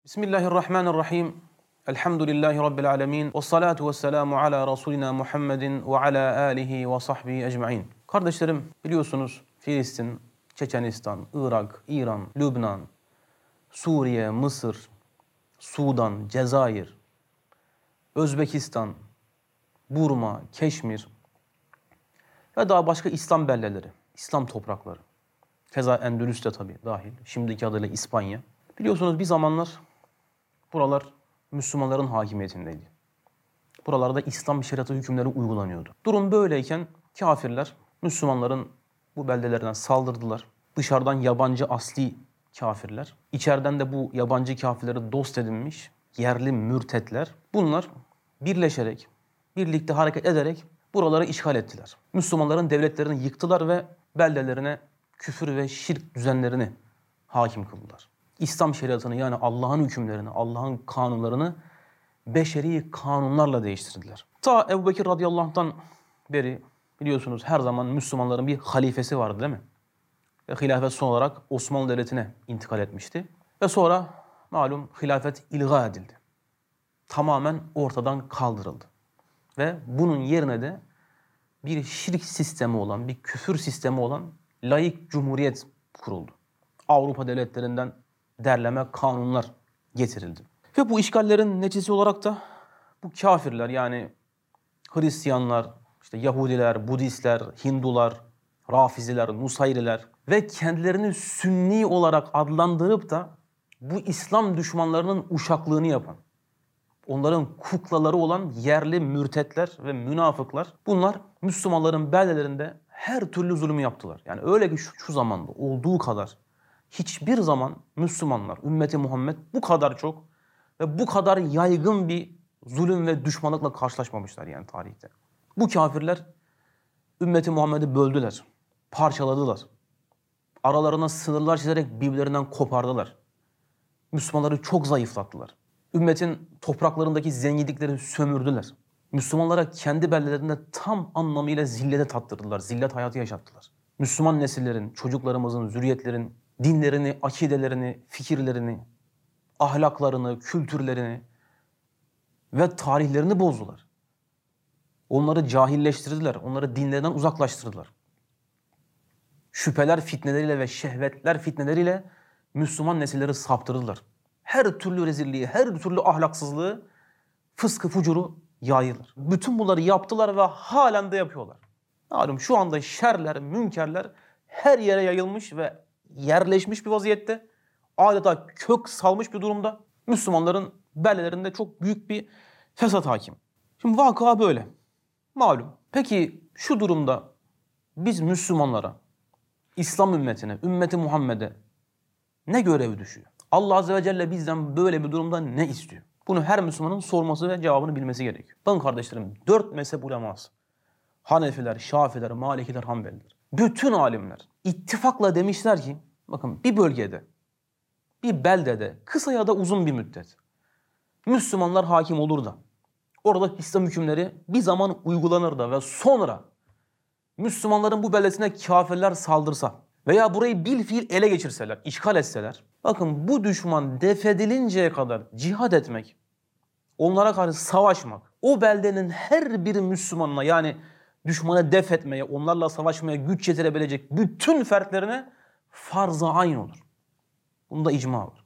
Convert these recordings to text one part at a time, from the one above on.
Bismillahirrahmanirrahim. Elhamdülillahi Rabbil alemin. Ve salatu ve selamu ala Resulina Muhammedin ve ala alihi ve sahbihi ecma'in. Kardeşlerim, biliyorsunuz Filistin, Çeçenistan, Irak, İran, Lübnan, Suriye, Mısır, Sudan, Cezayir, Özbekistan, Burma, Keşmir ve daha başka İslam beldeleri, İslam toprakları. Keza Endülüs de tabii dahil. Şimdiki adıyla İspanya. Biliyorsunuz bir zamanlar buralar Müslümanların hakimiyetindeydi. Buralarda İslam şeriatı hükümleri uygulanıyordu. Durum böyleyken kafirler Müslümanların bu beldelerine saldırdılar. Dışarıdan yabancı asli kafirler, içeriden de bu yabancı kafirleri dost edinmiş yerli mürtetler. Bunlar birleşerek, birlikte hareket ederek buraları işgal ettiler. Müslümanların devletlerini yıktılar ve beldelerine küfür ve şirk düzenlerini hakim kıldılar. İslam şeriatını, yani Allah'ın hükümlerini, Allah'ın kanunlarını beşeri kanunlarla değiştirdiler. Ta Ebubekir radıyallahu anh'tan beri biliyorsunuz her zaman Müslümanların bir halifesi vardı, değil mi? Ve hilafet son olarak Osmanlı Devleti'ne intikal etmişti. Ve sonra malum hilafet ilga edildi. Tamamen ortadan kaldırıldı. Ve bunun yerine de bir şirk sistemi olan, bir küfür sistemi olan laik cumhuriyet kuruldu. Avrupa devletlerinden derleme kanunlar getirildi. Ve bu işgallerin neticesi olarak da bu kafirler, yani Hristiyanlar, işte Yahudiler, Budistler, Hindular, Rafiziler, Nusayriler ve kendilerini Sünni olarak adlandırıp da bu İslam düşmanlarının uşaklığını yapan, onların kuklaları olan yerli mürtetler ve münafıklar, bunlar Müslümanların beldelerinde her türlü zulmü yaptılar. Yani öyle ki şu zamanda olduğu kadar hiçbir zaman Müslümanlar, ümmeti Muhammed bu kadar çok ve bu kadar yaygın bir zulüm ve düşmanlıkla karşılaşmamışlar yani tarihte. Bu kafirler ümmeti Muhammed'i böldüler, parçaladılar. Aralarına sınırlar çizerek birbirlerinden kopardılar. Müslümanları çok zayıflattılar. Ümmetin topraklarındaki zenginlikleri sömürdüler. Müslümanlara kendi beldelerinde tam anlamıyla zillete tattırdılar, zillet hayatı yaşattılar. Müslüman nesillerin, çocuklarımızın, zürriyetlerin dinlerini, akidelerini, fikirlerini, ahlaklarını, kültürlerini ve tarihlerini bozdular. Onları cahilleştirdiler, onları dinlerinden uzaklaştırdılar. Şüpheler fitneleriyle ve şehvetler fitneleriyle Müslüman nesilleri saptırdılar. Her türlü rezilliği, her türlü ahlaksızlığı, fıskı, fucuru yaydılar. Bütün bunları yaptılar ve halen de yapıyorlar. Malum şu anda şerler, münkerler her yere yayılmış ve yerleşmiş bir vaziyette. Adeta kök salmış bir durumda. Müslümanların bellelerinde çok büyük bir fesat hakim. Şimdi vaka böyle. Malum. Peki şu durumda biz Müslümanlara, İslam ümmetine, ümmeti Muhammed'e ne görev düşüyor? Allah Azze ve Celle bizden böyle bir durumda ne istiyor? Bunu her Müslümanın sorması ve cevabını bilmesi gerekiyor. Bakın kardeşlerim, 4 mezhep uleması, Hanefiler, Şafiler, Malikiler, Hanbeliler, bütün alimler ittifakla demişler ki, bakın bir bölgede, bir beldede kısa ya da uzun bir müddet Müslümanlar hakim olur da orada İslam hükümleri bir zaman uygulanır da ve sonra Müslümanların bu beldesine kafirler saldırsa veya burayı bilfiil ele geçirseler, işgal etseler, bakın bu düşman defedilinceye kadar cihad etmek, onlara karşı savaşmak, o beldenin her bir Müslümanına, yani düşmanı def etmeye, onlarla savaşmaya güç yetirebilecek bütün fertlerine farz-ı ayn olur. Bunda icma var.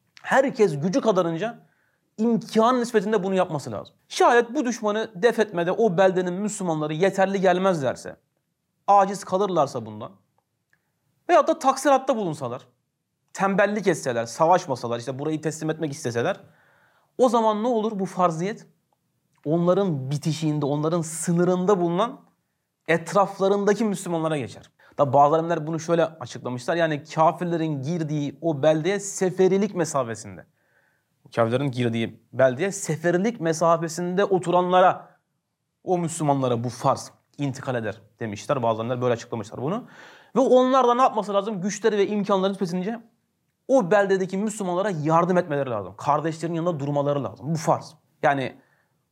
Herkes gücü kadarınca imkan nispetinde bunu yapması lazım. Şayet bu düşmanı def etmede o beldenin Müslümanları yeterli gelmezlerse, aciz kalırlarsa bundan veyahut da taksiratta bulunsalar, tembellik etseler, savaşmasalar, işte burayı teslim etmek isteseler, o zaman ne olur bu farziyet? Onların bitişiğinde, onların sınırında bulunan etraflarındaki Müslümanlara geçer. Tabi bazı alimler bunu şöyle açıklamışlar. Yani kafirlerin girdiği o beldeye seferilik mesafesinde. Kafirlerin girdiği beldeye seferilik mesafesinde oturanlara, o Müslümanlara bu farz intikal eder demişler. Bazı alimler böyle açıklamışlar bunu. Ve onlar da ne yapması lazım? Güçleri ve imkanları nispetince o beldedeki Müslümanlara yardım etmeleri lazım. Kardeşlerin yanında durmaları lazım. Bu farz. Yani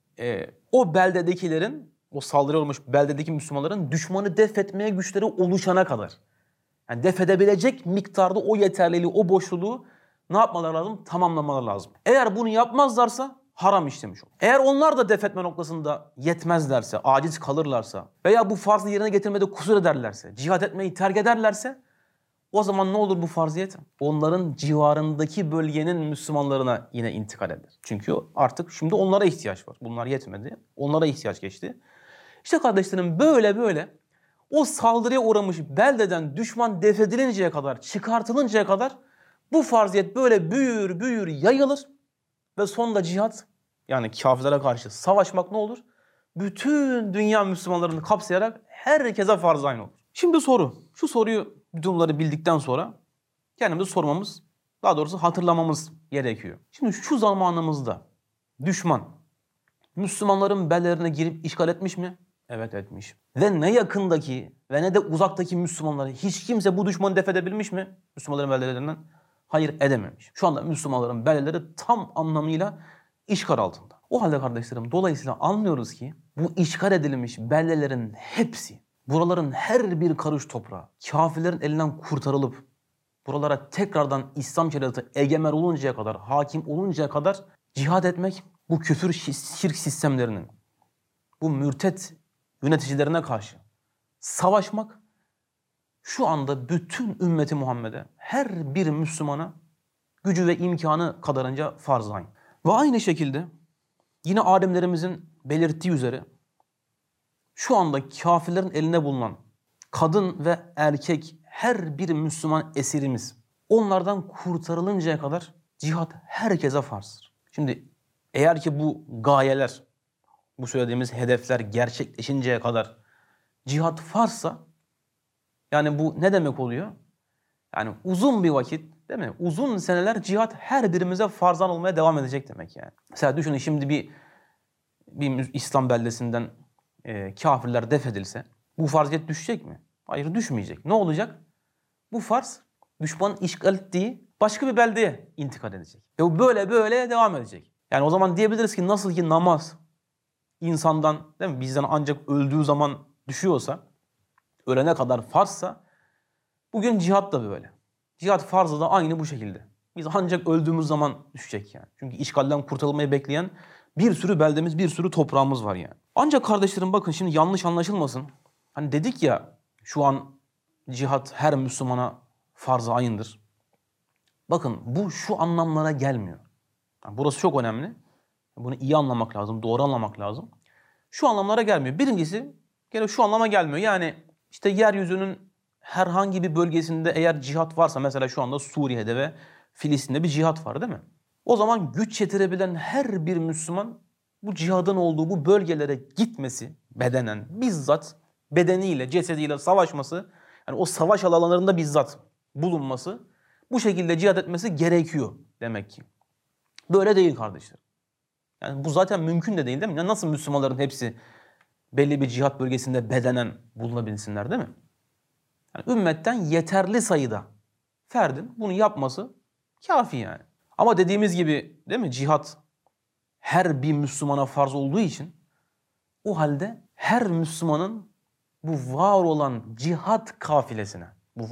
o beldedekilerin, o saldırı olmuş beldedeki Müslümanların düşmanı def etmeye güçleri oluşana kadar, yani def edebilecek miktarda o yeterliliği, o boşluğu ne yapmaları lazım? Tamamlamaları lazım. Eğer bunu yapmazlarsa haram işlemiş olur. Eğer onlar da def etme noktasında yetmezlerse, aciz kalırlarsa veya bu farzı yerine getirmede kusur ederlerse, cihad etmeyi terk ederlerse o zaman ne olur bu farziyet? Onların civarındaki bölgenin Müslümanlarına yine intikal eder. Çünkü artık şimdi onlara ihtiyaç var. Bunlar yetmedi. Onlara ihtiyaç geçti. İşte kardeşlerim böyle o saldırıya uğramış beldeden düşman def edilinceye kadar, çıkartılıncaya kadar bu farziyet böyle büyür yayılır ve sonunda cihat, yani kafirlere karşı savaşmak ne olur? Bütün dünya Müslümanlarını kapsayarak herkese farz aynı olur. Şimdi şu soruyu bütün bunları bildikten sonra kendimize sormamız, daha doğrusu hatırlamamız gerekiyor. Şimdi şu zamanımızda düşman Müslümanların bellerine girip işgal etmiş mi? Evet, etmiş. Ve ne yakındaki ve ne de uzaktaki Müslümanları hiç kimse bu düşmanı def edebilmiş mi? Müslümanların bellerinden? Hayır, edememiş. Şu anda Müslümanların belleleri tam anlamıyla işgal altında. O halde kardeşlerim dolayısıyla anlıyoruz ki bu işgal edilmiş bellelerin hepsi, buraların her bir karış toprağı kafirlerin elinden kurtarılıp buralara tekrardan İslam şeriatı egemen oluncaya kadar, hakim oluncaya kadar cihad etmek, bu küfür şirk sistemlerinin, bu mürtet yöneticilerine karşı savaşmak şu anda bütün ümmeti Muhammed'e, her bir Müslümana gücü ve imkanı kadarınca farz aynı. Ve aynı şekilde yine alimlerimizin belirttiği üzere şu anda kafirlerin eline bulunan kadın ve erkek her bir Müslüman esirimiz onlardan kurtarılıncaya kadar cihat herkese farzdır. Şimdi eğer ki bu gayeler, bu söylediğimiz hedefler gerçekleşinceye kadar cihat farzsa yani bu ne demek oluyor? Yani uzun bir vakit, değil mi? Uzun seneler cihat her birimize farzan olmaya devam edecek demek yani. Mesela düşünün şimdi bir İslam beldesinden kafirler def edilse bu farziyet düşecek mi? Hayır, düşmeyecek. Ne olacak? Bu farz düşmanın işgal ettiği başka bir beldeye intikal edecek. Ve bu böyle devam edecek. Yani o zaman diyebiliriz ki nasıl ki namaz insandan, değil mi, bizden ancak öldüğü zaman düşüyorsa, ölene kadar farzsa, bugün cihat da böyle. Cihat farzı da aynı bu şekilde. Biz ancak öldüğümüz zaman düşecek yani. Çünkü işgalden kurtulmayı bekleyen bir sürü beldemiz, bir sürü toprağımız var yani. Ancak kardeşlerim bakın şimdi yanlış anlaşılmasın. Hani dedik ya şu an cihat her Müslümana farz-ı ayındır. Bakın bu şu anlamlara gelmiyor. Yani burası çok önemli. Bunu iyi anlamak lazım, doğru anlamak lazım. Şu anlamlara gelmiyor. Birincisi gene şu anlama gelmiyor. Yani işte yeryüzünün herhangi bir bölgesinde eğer cihat varsa, mesela şu anda Suriye'de ve Filistin'de bir cihat var değil mi? O zaman güç yetirebilen her bir Müslüman bu cihadın olduğu bu bölgelere gitmesi, bedenen, bizzat bedeniyle, cesediyle savaşması, yani o savaş alanlarında bizzat bulunması, bu şekilde cihad etmesi gerekiyor demek ki. Böyle değil kardeşler. Yani bu zaten mümkün de değil mi? Ya nasıl Müslümanların hepsi belli bir cihat bölgesinde bedenen bulunabilsinler değil mi? Yani ümmetten yeterli sayıda ferdin bunu yapması kafi yani. Ama dediğimiz gibi değil mi, cihat her bir Müslümana farz olduğu için o halde her Müslümanın bu var olan cihat kafilesine,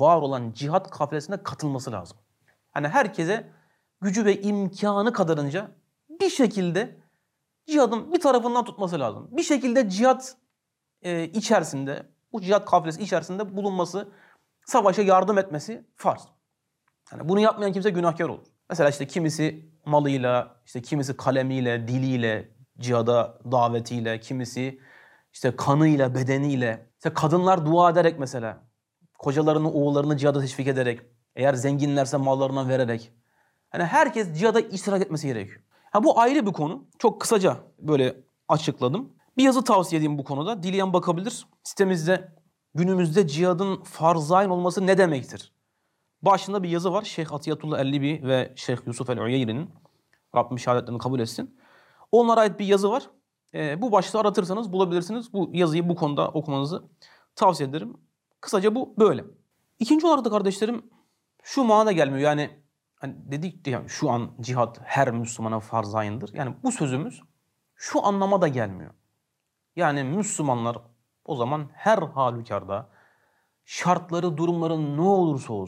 katılması lazım. Yani herkese gücü ve imkanı kadarınca bir şekilde cihadın bir tarafından tutması lazım. Bir şekilde cihat içerisinde, bu cihat kafilesi içerisinde bulunması, savaşa yardım etmesi farz. Yani bunu yapmayan kimse günahkar olur. Mesela işte kimisi malıyla, işte kimisi kalemiyle, diliyle, cihada davetiyle, kimisi işte kanıyla, bedeniyle, işte kadınlar dua ederek mesela, kocalarını, oğullarını cihada teşvik ederek, eğer zenginlerse mallarından vererek. Yani herkes cihada iştirak etmesi gerekiyor. Ha, bu ayrı bir konu. Çok kısaca böyle açıkladım. Bir yazı tavsiye edeyim bu konuda. Dileyen bakabilir. Sitemizde günümüzde cihadın farz-ı ayn olması ne demektir? Başında bir yazı var. Şeyh Atiyatullah Ellibi ve Şeyh Yusuf el-Uyeyri'nin, Rabbim şehadetlerini kabul etsin, onlara ait bir yazı var. Bu başlığı aratırsanız bulabilirsiniz. Bu yazıyı bu konuda okumanızı tavsiye ederim. Kısaca bu böyle. İkinci olarak da kardeşlerim şu manada gelmiyor. Yani hani dedik ya şu an cihat her Müslümana farz-ı ayındır. Yani bu sözümüz şu anlama da gelmiyor. Yani Müslümanlar o zaman her halükarda şartları, durumları ne olursa olsun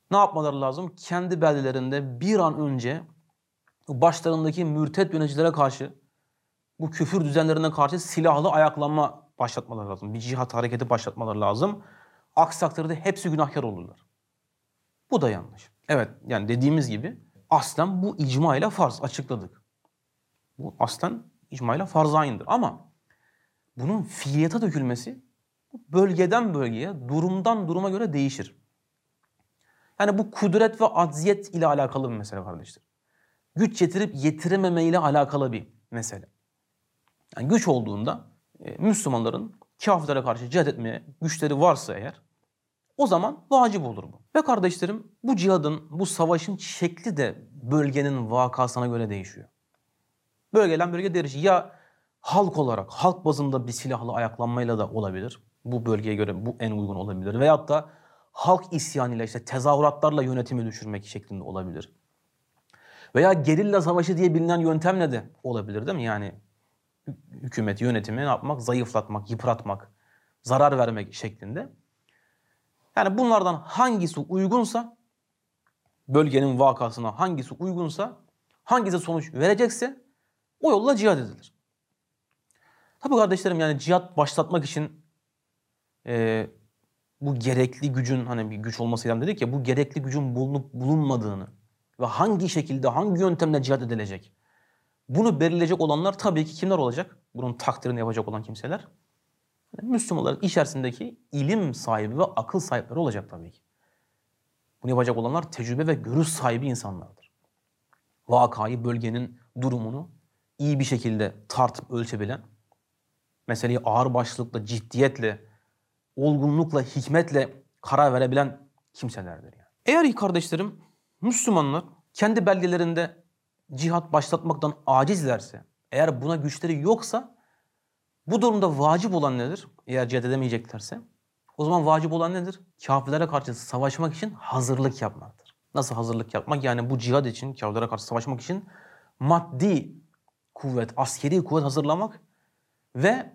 ne yapmaları lazım? Kendi beldelerinde bir an önce başlarındaki mürtet yöneticilere karşı, bu küfür düzenlerine karşı silahlı ayaklanma başlatmaları lazım. Bir cihat hareketi başlatmaları lazım. Aksi takdirde hepsi günahkar olurlar. Bu da yanlış. Evet, yani dediğimiz gibi aslen bu icma ile farz, açıkladık. Bu aslen icma ile farz aynıdır. Ama bunun fiiliyata dökülmesi bölgeden bölgeye, durumdan duruma göre değişir. Yani bu kudret ve acziyet ile alakalı bir mesele kardeşler. Güç yetirip yetirememe ile alakalı bir mesele. Yani güç olduğunda Müslümanların kafirlere karşı cihad etmeye güçleri varsa eğer, o zaman vacip olur bu. Ve kardeşlerim, bu cihadın, bu savaşın şekli de bölgenin vakasına göre değişiyor. Bölgeden bölge değişiyor. Ya halk olarak, halk bazında bir silahlı ayaklanmayla da olabilir. Bu bölgeye göre bu en uygun olabilir. Veyahut da halk isyanıyla, işte tezahüratlarla yönetimi düşürmek şeklinde olabilir. Veya gerilla savaşı diye bilinen yöntemle de olabilir, değil mi? Yani hükümet, yönetimi ne yapmak? Zayıflatmak, yıpratmak, zarar vermek şeklinde. Yani bunlardan hangisi uygunsa, bölgenin vakasına hangisi uygunsa, hangisi sonuç verecekse o yolla cihad edilir. Tabii kardeşlerim, yani cihad başlatmak için bu gerekli gücün, hani bir güç olması lazım dedik ya, bu gerekli gücün bulunup bulunmadığını ve hangi şekilde, hangi yöntemle cihad edilecek, bunu belirleyecek olanlar tabii ki kimler olacak? Bunun takdirini yapacak olan kimseler. Müslümanların içerisindeki ilim sahibi ve akıl sahipleri olacak tabii ki. Bunu yapacak olanlar tecrübe ve görüş sahibi insanlardır. Vakayı, bölgenin durumunu iyi bir şekilde tartıp ölçebilen, meseleyi ağırbaşlılıkla, ciddiyetle, olgunlukla, hikmetle karar verebilen kimselerdir yani. Eğer kardeşlerim, Müslümanlar kendi belgelerinde cihat başlatmaktan acizlerse, eğer buna güçleri yoksa, bu durumda vacip olan nedir? Eğer cihad edemeyeceklerse, o zaman vacip olan nedir? Kafirlere karşı savaşmak için hazırlık yapmaktır. Nasıl hazırlık yapmak? Yani bu cihad için, kafirlere karşı savaşmak için maddi kuvvet, askeri kuvvet hazırlamak ve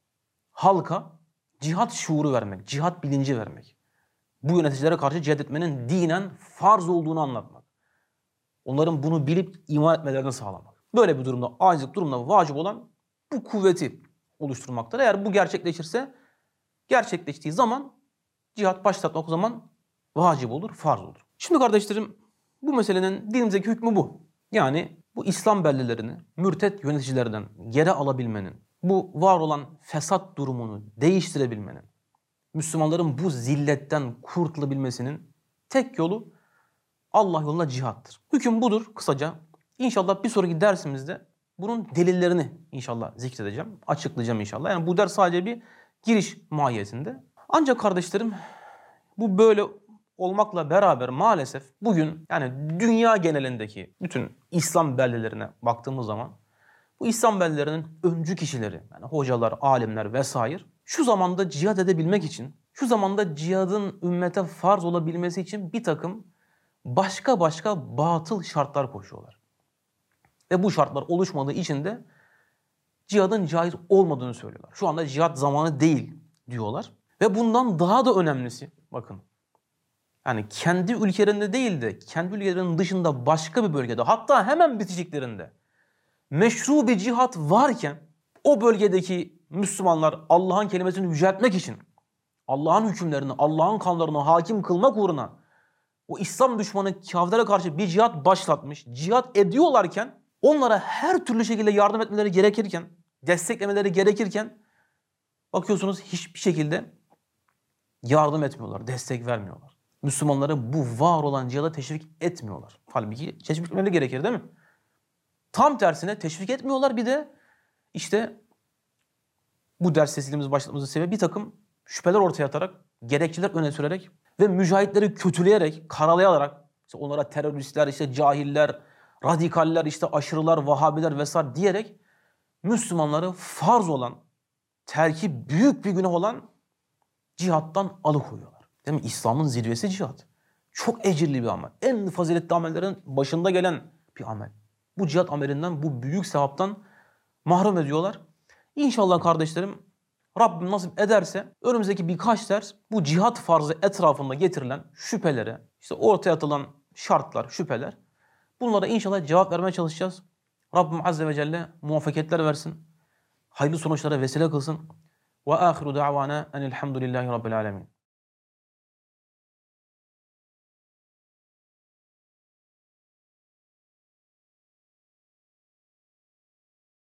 halka cihat şuuru vermek, cihat bilinci vermek. Bu yöneticilere karşı cihad etmenin dinen farz olduğunu anlatmak. Onların bunu bilip iman etmelerini sağlamak. Böyle bir durumda, acizlik durumda vacip olan bu kuvveti oluşturmaktır. Eğer bu gerçekleşirse, gerçekleştiği zaman cihat başlatmak o zaman vacip olur, farz olur. Şimdi kardeşlerim, bu meselenin dinimizdeki hükmü bu. Yani bu İslam beldelerini mürtet yöneticilerden geri alabilmenin, bu var olan fesat durumunu değiştirebilmenin, Müslümanların bu zilletten kurtulabilmesinin tek yolu Allah yolunda cihattır. Hüküm budur kısaca. İnşallah bir sonraki dersimizde bunun delillerini inşallah zikredeceğim, açıklayacağım inşallah. Yani bu ders sadece bir giriş mahiyetinde. Ancak kardeşlerim, bu böyle olmakla beraber maalesef bugün yani dünya genelindeki bütün İslam beldelerine baktığımız zaman bu İslam beldelerinin öncü kişileri, yani hocalar, alimler vesaire, şu zamanda cihad edebilmek için, şu zamanda cihadın ümmete farz olabilmesi için bir takım başka batıl şartlar koşuyorlar. Ve bu şartlar oluşmadığı için de cihadın caiz olmadığını söylüyorlar. Şu anda cihad zamanı değil diyorlar. Ve bundan daha da önemlisi, bakın, yani kendi ülkelerinde değil de kendi ülkelerinin dışında başka bir bölgede, hatta hemen biteceklerinde meşru bir cihat varken o bölgedeki Müslümanlar Allah'ın kelimesini yüceltmek için, Allah'ın hükümlerini, Allah'ın kanunlarını hakim kılmak uğruna o İslam düşmanı kafirlere karşı bir cihat başlatmış, cihat ediyorlarken onlara her türlü şekilde yardım etmeleri gerekirken, desteklemeleri gerekirken bakıyorsunuz hiçbir şekilde yardım etmiyorlar, destek vermiyorlar. Müslümanları bu var olan cihada teşvik etmiyorlar. Halbuki teşvik etmeleri gerekir, değil mi? Tam tersine teşvik etmiyorlar. Bir de işte bu ders silsilemizi başlatmamızın sebebi bir takım şüpheler ortaya atarak, gerekçeler öne sürerek ve mücahitleri kötüleyerek, karalayarak, işte onlara teröristler, işte cahiller, radikaller, işte aşırılar, Vahabiler vesaire diyerek Müslümanları farz olan, terki büyük bir günah olan cihattan alıkoyuyorlar. Değil mi? İslam'ın zirvesi cihat. Çok ecirli bir amel. En faziletli amellerin başında gelen bir amel. Bu cihat amelinden, bu büyük sevaptan mahrum ediyorlar. İnşallah kardeşlerim, Rabbim nasip ederse önümüzdeki birkaç ders bu cihat farzı etrafında getirilen şüphelere, işte ortaya atılan şartlar, şüpheler, bunlara inşallah cevap vermeye çalışacağız. Rabbim Azze ve Celle muvaffakiyetler versin. Hayırlı sonuçlara vesile kılsın. Ve ahiru da'vana enelhamdülillahi rabbil alemin.